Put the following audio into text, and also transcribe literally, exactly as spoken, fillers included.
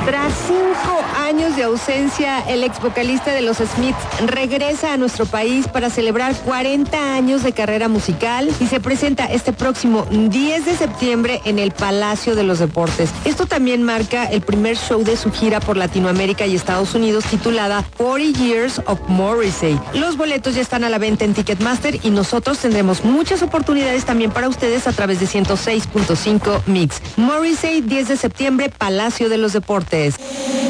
Tras cinco años de ausencia, el ex vocalista de los Smiths regresa a nuestro país para celebrar cuarenta años de carrera musical y se presenta este próximo diez de septiembre en el Palacio de los Deportes. Esto también marca el primer show de su gira por Latinoamérica y Estados Unidos titulada cuarenta Years of Morrissey. Los boletos ya están a la venta en Ticketmaster y nosotros tendremos muchas oportunidades también para ustedes a través de ciento seis punto cinco Mix. Morrissey, diez de septiembre, Palacio de los Deportes.